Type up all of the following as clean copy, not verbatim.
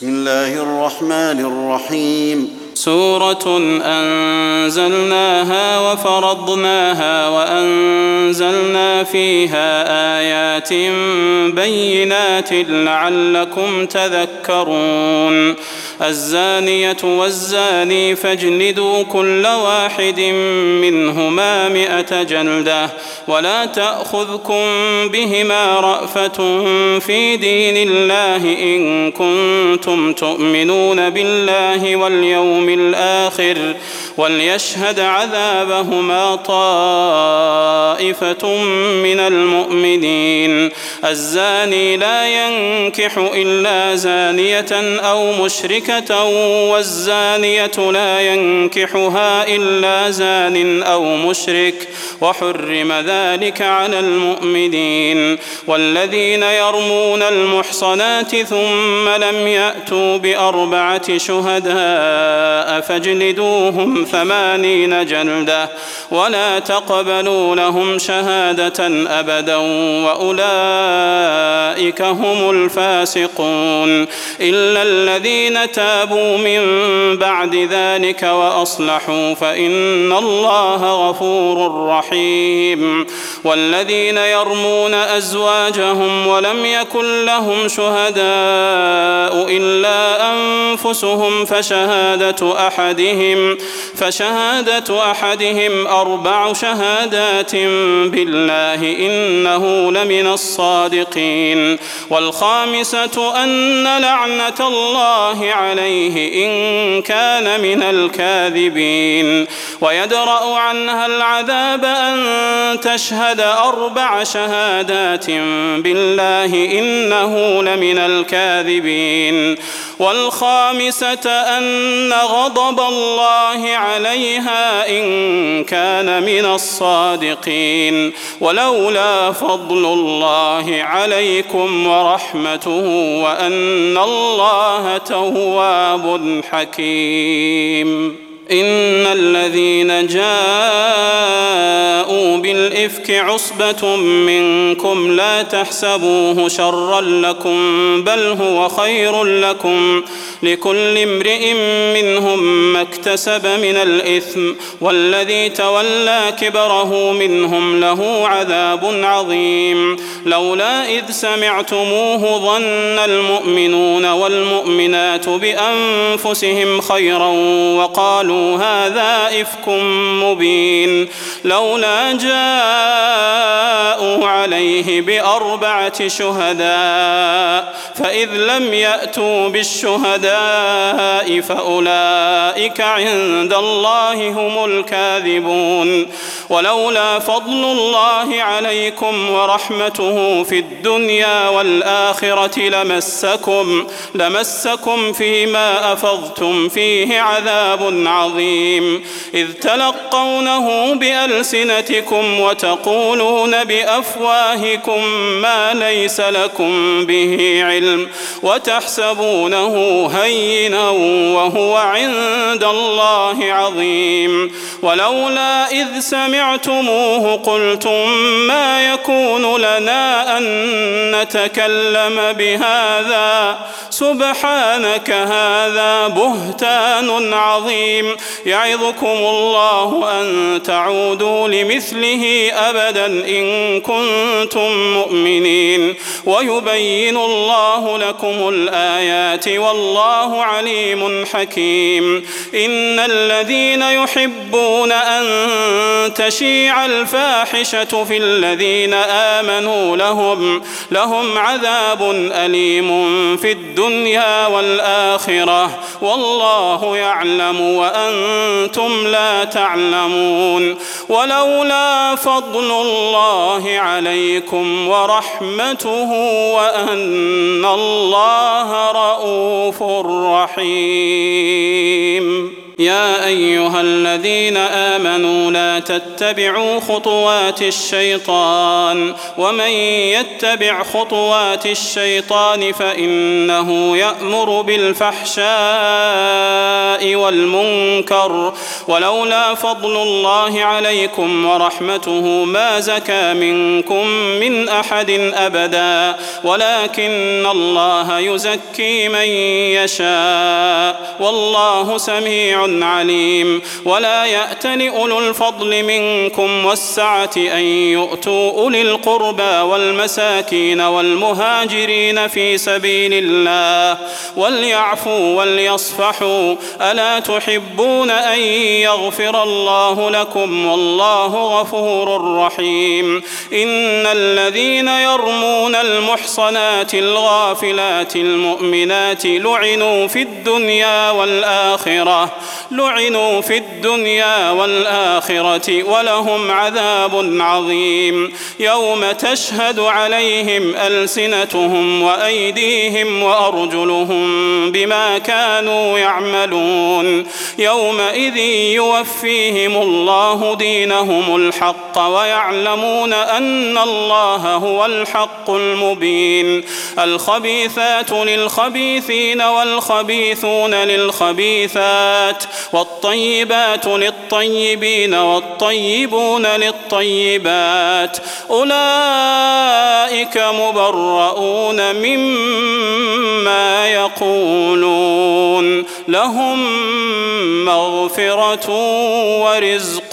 بسم الله الرحمن الرحيم سورة أنزلناها وفرضناها وأنزلنا فيها آيات بينات لعلكم تذكرون الزانية والزاني فاجلدوا كل واحد منهما 100 جلدة ولا تأخذكم بهما رأفة في دين الله إن كنتم تؤمنون بالله واليوم الآخر وليشهد عذابهما طائفة من المؤمنين الزاني لا ينكح إلا زانية أو مشركة والزانية لا ينكحها إلا زان أو مشرك وحرم ذلك على المؤمنين والذين يرمون المحصنات ثم لم يأتوا ب4 شهداء فاجلدوهم 80 جلدة ولا تقبلوا لهم شهادة أبدا وأولئك هم الفاسقون إلا الذين تابوا من بعد ذلك وأصلحوا فإن الله غفور رحيم والذين يرمون أزواجهم ولم يكن لهم شهداء إلا أنفسهم فشهادة أحدهم 4 شهادات بالله إنه لمن الصادقين والخامسة أن لعنة الله عليه إن كان من الكاذبين ويدرأ عنها العذاب أن تشهد 4 شهادات بالله إنه لمن الكاذبين والخامسة أن غضب الله عليها إن كان من الصادقين ولولا فضل الله عليكم ورحمته وأن الله تواب حكيم إن الذين جاءوا بالإفك عصبة منكم لا تحسبوه شرا لكم بل هو خير لكم لكل امرئ منهم ما اكتسب من الإثم والذي تولى كبره منهم له عذاب عظيم لولا إذ سمعتموه ظن المؤمنون والمؤمنات بأنفسهم خيرا وقالوا هذا إفك مبين لولا جاءوا عليه ب4 شهداء فإذ لم يأتوا بالشهداء فأولئك عند الله هم الكاذبون ولولا فضل الله عليكم ورحمته في الدنيا والآخرة لمسكم فيما أفضتم فيه عذاب عظيم إذ تلقونه بألسنتكم وتقولون بأفواهكم ما ليس لكم به علم وتحسبونه هينا وهو عند الله عظيم ولولا إذ سمعتموه قلتم ما يكون لنا أن نتكلم بهذا سبحانك هذا بهتان عظيم يعظكم الله أن تعودوا لمثله أبدا إن كنتم مؤمنين ويبين الله لكم الآيات والله عليم حكيم إن الذين يحبون أن تشيع الفاحشة في الذين آمنوا لهم عذاب أليم في الدنيا والآخرة والله يعلم وأنتم لا تعلمون ولولا فضل الله عليكم ورحمته وأن الله رؤوف رحيم يا يا أيها الذين آمنوا لا تتبعوا خطوات الشيطان ومن يتبع خطوات الشيطان فإنه يأمر بالفحشاء والمنكر ولولا فضل الله عليكم ورحمته ما زكى منكم من أحد أبدا ولكن الله يزكي من يشاء والله سميع عليم ولا يأتل أولو الفضل منكم والسعة أن يؤتوا أولي القربى والمساكين والمهاجرين في سبيل الله وليعفوا وليصفحوا ألا تحبون أن يغفر الله لكم والله غفور رحيم إن الذين يرمون المحصنات الغافلات المؤمنات لعنوا في الدنيا والآخرة ولهم عذاب عظيم يوم تشهد عليهم ألسنتهم وأيديهم وأرجلهم بما كانوا يعملون يومئذ يوفيهم الله دينهم الحق ويعلمون أن الله هو الحق المبين الخبيثات للخبيثين والخبيثون للخبيثات والطيبات للطيبين والطيبون للطيبات أولئك مبرؤون مما يقولون لهم مغفرة ورزق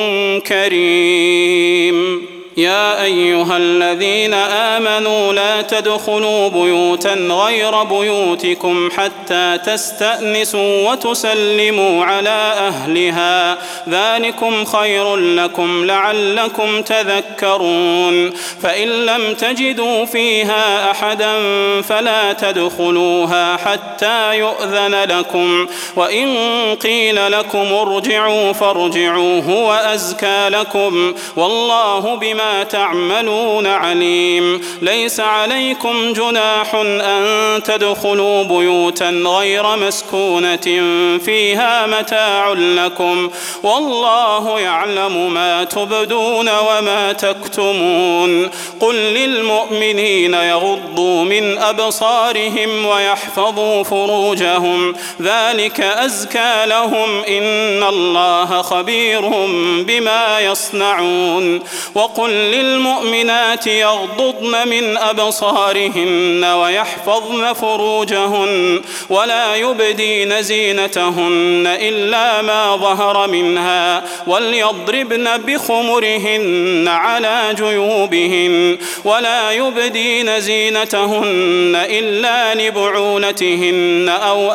كريم يا أيها الذين آمنوا لا تدخلوا بيوتا غير بيوتكم حتى تستأنسوا وتسلموا على أهلها ذلكم خير لكم لعلكم تذكرون فإن لم تجدوا فيها أحدا فلا تدخلوها حتى يؤذن لكم وإن قيل لكم ارجعوا فارجعوا هو أزكى لكم والله بما تعملون عليم ليس عليكم جناح أن تدخلوا بيوتا غير مسكونة فيها متاع لكم والله يعلم ما تبدون وما تكتمون قل للمؤمنين يغضوا من أبصارهم ويحفظوا فروجهم ذلك أزكى لهم إن الله خبير بما يصنعون وقل للمؤمنات يغضضن من أبصارهن ويحفظن فروجهن ولا يبدين زينتهن إلا ما ظهر منها وليضربن بخمرهن على جيوبهن ولا يبدين زينتهن إلا لبعولتهن أو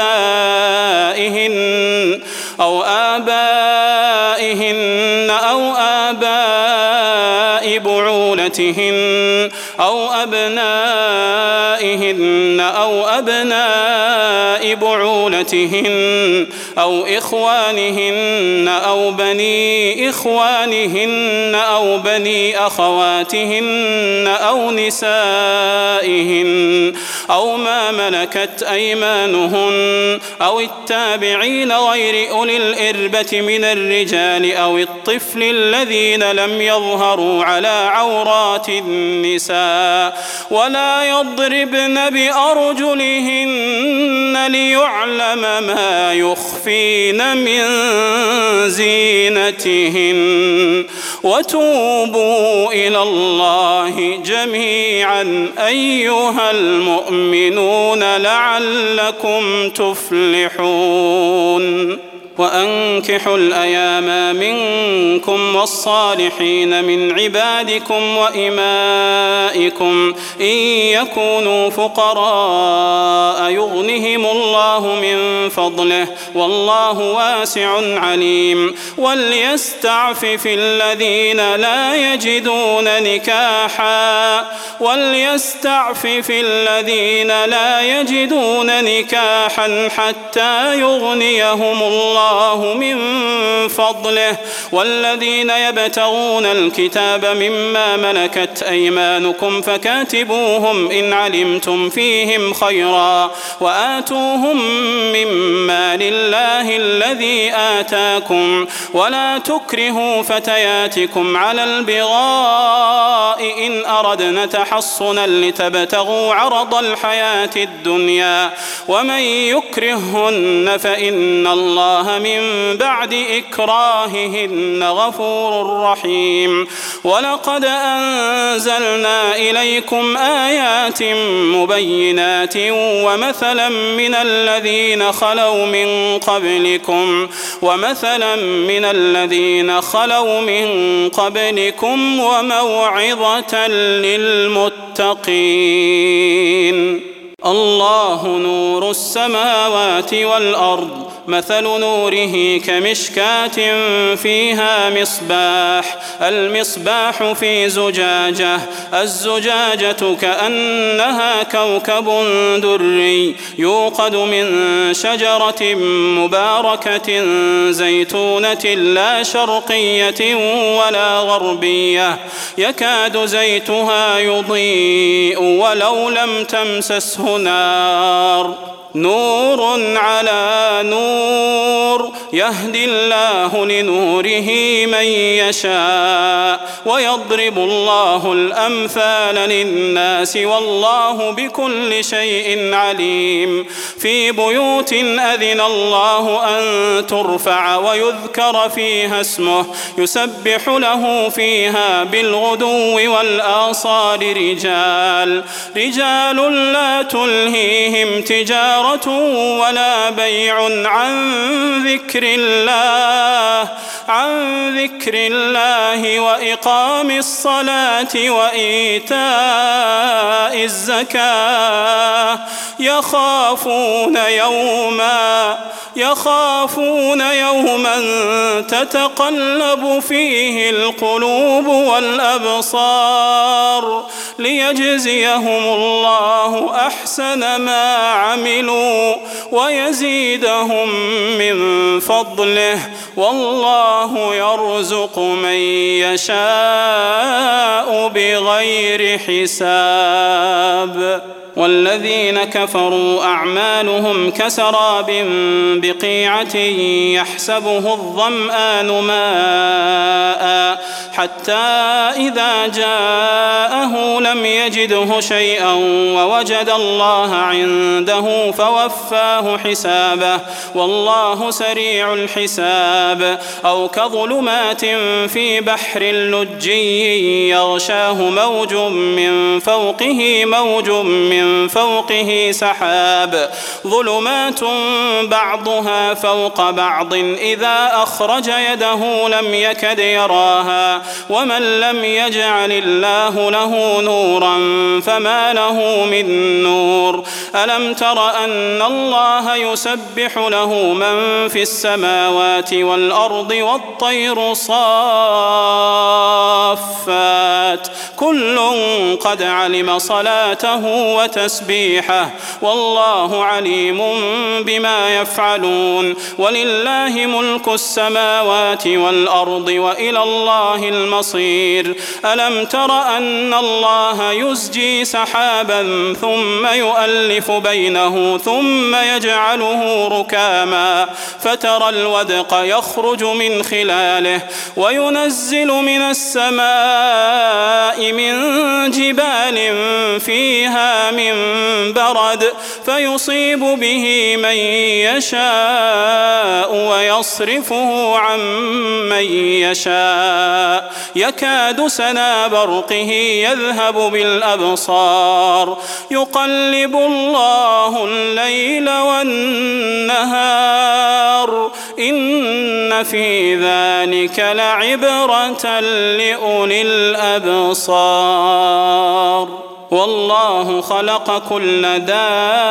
آبائهن أو آباء بعولتهن أو أبنائهن أو أبناء بعولتهن أو إخوانهن أو بني إخوانهن أو بني أخواتهن أو نسائهن أو ما ملكت أيمانهن أو التابعين غير أولي الإربة من الرجال أو الطفل الذين لم يظهروا على عورات النساء ولا يضربن بأرجلهن ليعلم ما يخفين من زينتهن وتوبوا إلى الله جميعا أيها المؤمنون لعلكم تفلحون وأنكحوا الأيام منكم والصالحين من عبادكم وإمائكم إن يكونوا فقراء يغنهم الله من فضله والله واسع عليم وليستعفف الذين لا يجدون نكاحا حتى يغنيهم الله الله من فضله. والذين يبتغون الكتاب مما ملكت أيمانكم فكاتبوهم إن علمتم فيهم خيرا وآتوهم مما لله الذي آتاكم ولا تكرهوا فتياتكم على البغاء إن أردنا تحصنا لتبتغوا عرض الحياة الدنيا ومن يكرههن فإن الله من بعد إكراههن غفور رحيم. ولقد أنزلنا إليكم آيات مبينات ومثلا من الذين خلوا من قبلكم وموعظة للمتقين. الله نور السماوات والأرض مثل نوره كمشكاة فيها مصباح المصباح في زجاجة الزجاجة كأنها كوكب دري يوقد من شجرة مباركة زيتونة لا شرقية ولا غربية يكاد زيتها يضيء ولو لم تمسسه نار نور على نور يهدي الله لنوره من يشاء ويضرب الله الأمثال للناس والله بكل شيء عليم. في بيوت أذن الله أن ترفع ويذكر فيها اسمه يسبح له فيها بالغدو والآصال رجال لا تلهيهم تجارة ولا بيع عن ذكر الله وإقام الصلاة وإيتاء الزكاة يخافون يوما تتقلب فيه القلوب والأبصار ليجزيهم الله أحسن ما عملوا ويزيدهم من فضله والله يرزق من يشاء بغير حساب. والذين كفروا أعمالهم كسراب بقيعة يحسبه الظمآن ماء حتى إذا جاءه لم يجده شيئا ووجد الله عنده فوفاه حسابه والله سريع الحساب. أو كظلمات في بحر لجي يغشاه موج من فوقه سحاب ظلمات بعضها فوق بعض إذا أخرج يده لم يكد يراها ومن لم يجعل الله له نورا فما له من نور. ألم تر أن الله يسبح له من في السماوات والأرض والطير صافات كل قد علم صلاته وتسبيحه والله عليم بما يفعلون. ولله ملك السماوات والأرض وإلى الله المصير. ألم تر أن الله يزجي سحابا ثم يؤلف بينه ثم يجعله ركاما فترى الودق يخرج من خلاله وينزل من السماء من جبال فيها من برد فيصيب به من يشاء ويصرفه عن من يشاء يكاد سنا برقه يذهب بالأبصار يقلب الله الليل والنهار إن في ذلك لعبرة لأولي الأبصار. والله خلق كل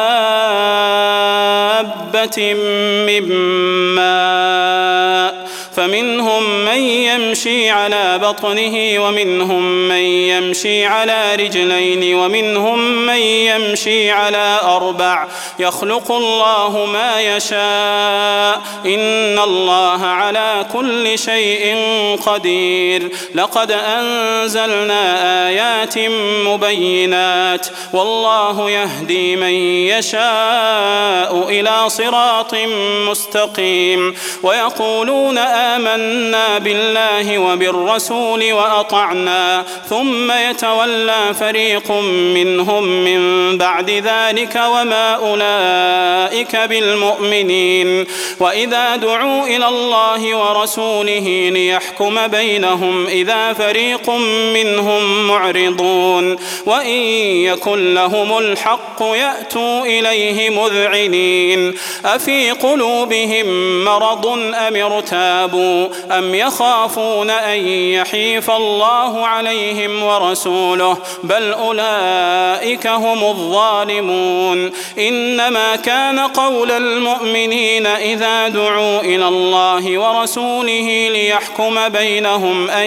دابة من ماء فمنهم من يمشي على بطنه ومنهم من يمشي على رجلين ومنهم من يمشي على 4 يخلق الله ما يشاء إن الله على كل شيء قدير لقد أنزلنا آيات مبينات والله يهدي من يشاء إلى صراط مستقيم ويقولون آمنا بالله وبالرسول وأطعنا ثم يتولى فريق منهم من بعد ذلك وما أولئك بالمؤمنين وإذا دعوا إلى الله ورسوله ليحكم بينهم إذا فريق منهم معرضون وإن يكن لهم الحق يأتوا إليه مذعنين أفي قلوبهم مرض أم ارتابوا أم يخافون أن يحيف الله عليهم ورسوله بل أولئك هم الظالمون إنما كان قول المؤمنين إذا دعوا إلى الله ورسوله ليحكم بينهم أن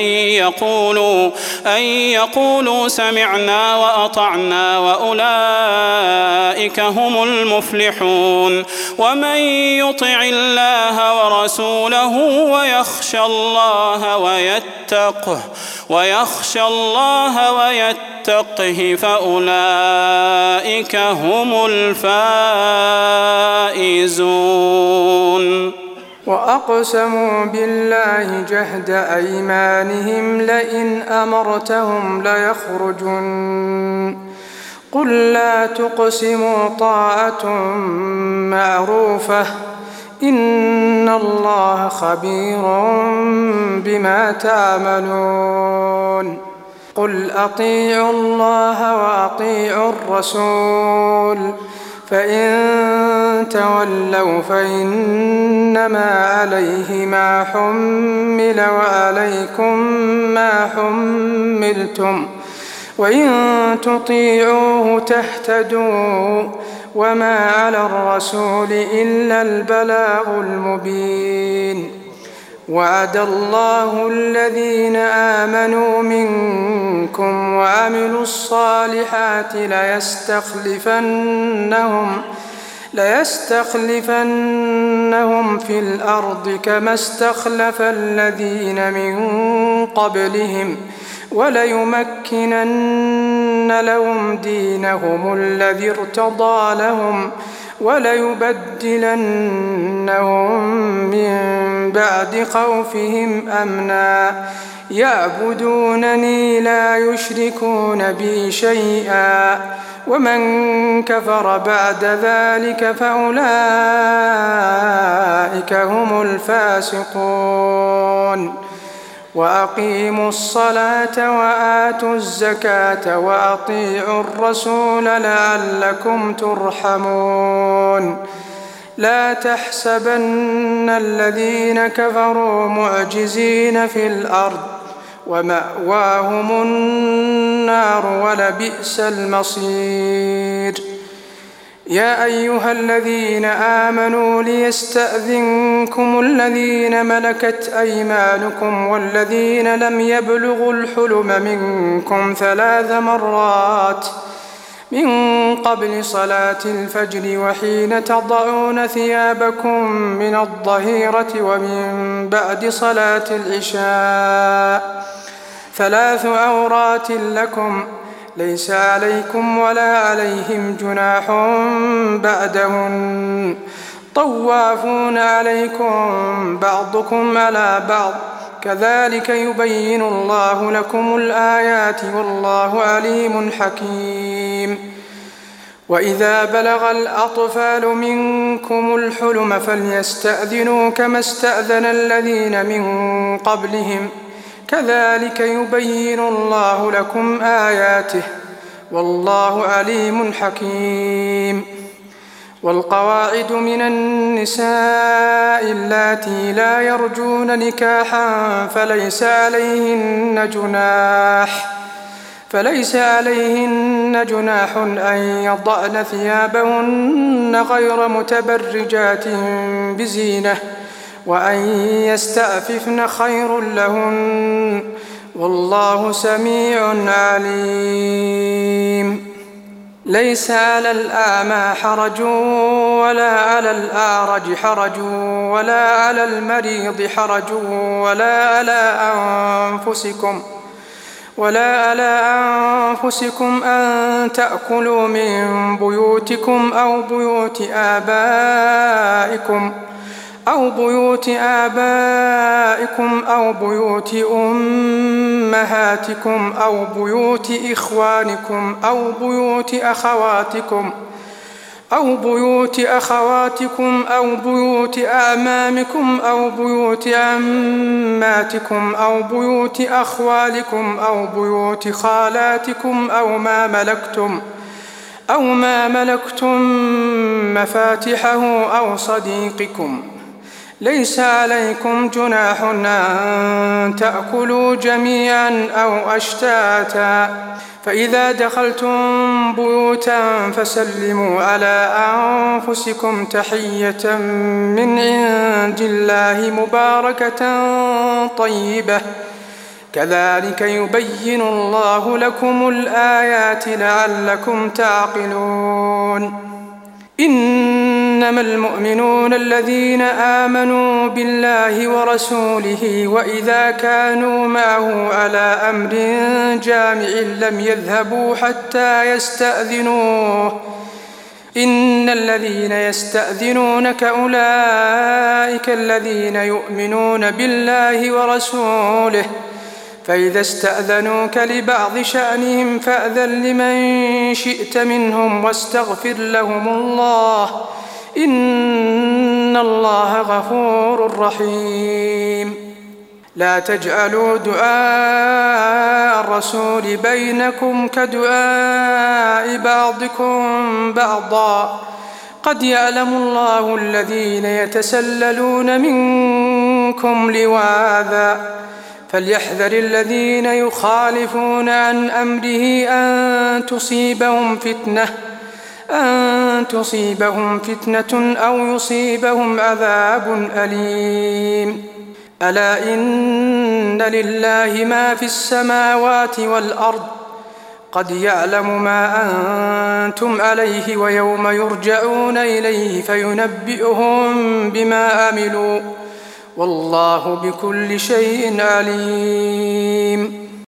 يقولوا سمعنا وأطعنا وأولئك هم المفلحون ومن يطع الله ورسوله ويخشى الله ويتقه فأولئك هم الفائزون وأقسموا بالله جهد أيمانهم لئن أمرتهم ليخرجن قل لا تقسموا طاعة معروفة إن الله خبير بما تعملون قل أطيعوا الله وأطيعوا الرسول فإن تولوا فإنما عليه ما حمل وعليكم ما حملتم وإن تطيعوه تهتدوا وما على الرسول إلا البلاغ المبين وعد الله الذين آمنوا منكم وعملوا الصالحات ليستخلفنهم في الأرض كما استخلف الذين من قبلهم وليمكنن لهم دينهم الذي ارتضى لهم وليبدلنهم من بعد خوفهم أمنا يعبدونني لا يشركون بي شيئا ومن كفر بعد ذلك فأولئك هم الفاسقون وأقيموا الصلاة وآتوا الزكاة وأطيعوا الرسول لعلكم ترحمون لا تحسبن الذين كفروا معجزين في الأرض ومأواهم النار ولبئس المصير يا أيها الذين آمنوا ليستأذنكم الذين ملكت أيمانكم والذين لم يبلغوا الحلم منكم 3 مرات من قبل صلاة الفجر وحين تضعون ثيابكم من الظهيرة ومن بعد صلاة العشاء 3 عورات لكم ليس عليكم ولا عليهم جناح بعدهن طوافون عليكم بعضكم على بعض كذلك يبين الله لكم الآيات والله عليم حكيم وإذا بلغ الأطفال منكم الحلم فليستأذنوا كما استأذن الذين من قبلهم كذلك يبين الله لكم آياته والله عليم حكيم والقواعد من النساء اللاتي لا يرجون نكاحا فليس عليهن جناح أن يضعن ثيابهن غير متبرجات بزينة وأن يستعففن خير لهن والله سميع عليم. ليس على الأعمى حرج ولا على الأعرج حرج ولا على المريض حرج ولا على أنفسكم أن تأكلوا من بيوتكم أو بيوت آبائكم أو بيوت أمهاتكم أو بيوت إخوانكم أو بيوت أخواتكم أو بيوت أعمامكم أو بيوت عماتكم أو بيوت أخوالكم أو بيوت خالاتكم أو ما ملكتم مفاتحه أو صديقكم. ليس عليكم جناح أن تأكلوا جميعا أو أشتاتا، فإذا دخلتم بيوتا فسلموا على أنفسكم تحية من عند الله مباركة طيبة، كذلك يبين الله لكم الآيات لعلكم تعقلون. إنما المؤمنون الذين آمنوا بالله ورسوله وإذا كانوا معه على أمر جامع لم يذهبوا حتى يستأذنوه. إن الذين يستأذنونك أولئك الذين يؤمنون بالله ورسوله، فإذا استأذنوك لبعض شأنهم فأذن لمن شئت منهم واستغفر لهم الله، إن الله غفور رحيم. لا تجعلوا دعاء الرسول بينكم كدعاء بعضكم بعضا، قد يعلم الله الذين يتسللون منكم لواذا، فليحذر الذين يخالفون عن أمره أن تصيبهم فتنة أو يصيبهم عذاب أليم. ألا إن لله ما في السماوات والأرض، قد يعلم ما أنتم عليه ويوم يرجعون إليه فينبئهم بما عملوا، والله بكل شيء عليم.